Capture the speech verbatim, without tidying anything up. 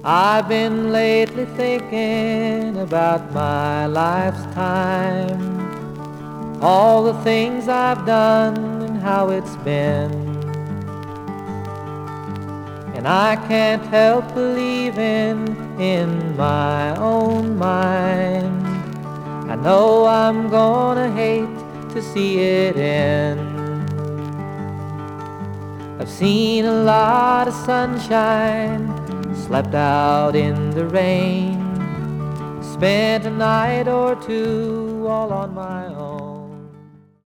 I've been lately thinking about my life's time, all the things I've done and how it's been. And I can't help believing in my own mind, I know I'm gonna hate to see it end. I've seen a lot of sunshine, slept out in the rain, spent a night or two all on my own.